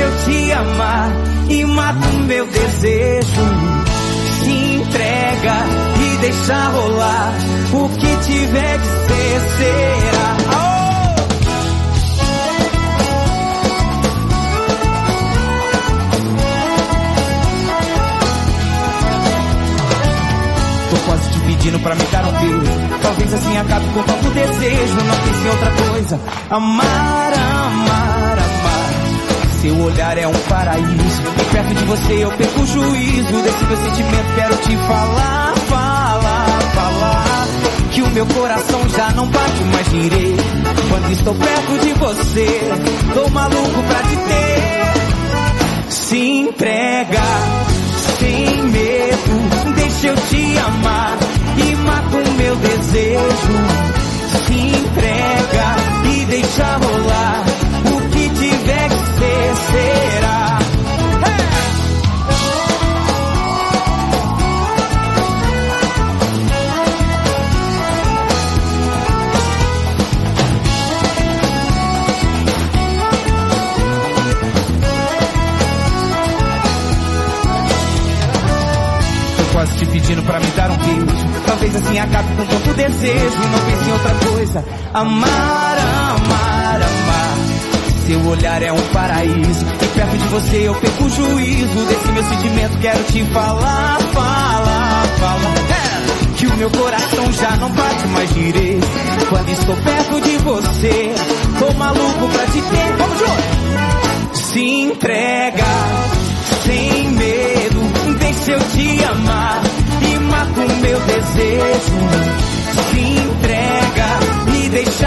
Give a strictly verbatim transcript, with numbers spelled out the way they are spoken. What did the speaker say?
eu te amar e mata o meu desejo. Se entrega e deixa rolar, o que tiver que ser, será. Oh! Tô quase te pedindo pra me dar um beijo, talvez assim acabe com tanto desejo. Não pense em outra coisa, amar, amar, amar. Seu olhar é um paraíso, e perto de você eu perco o juízo. Desse meu sentimento quero te falar, falar, falar, que o meu coração já não bate mais direito. Quando estou perto de você, tô maluco pra te ter. Se entrega, sem medo, deixa eu te amar e mata o meu desejo. Se entrega e deixa rolar, o que tiver que ser, será. Quase te pedindo pra me dar um beijo, talvez assim acabe com tanto desejo. Não pense em outra coisa, amar, amar, amar. Seu olhar é um paraíso, e perto de você eu perco o juízo. Desse meu sentimento quero te falar, falar, falar, é, que o meu coração já não bate mais direito. Quando estou perto de você, tô maluco pra te ter. Vamos junto! Se entrega, sem medo, deixa eu te amar e mata o meu desejo. Se entrega e deixa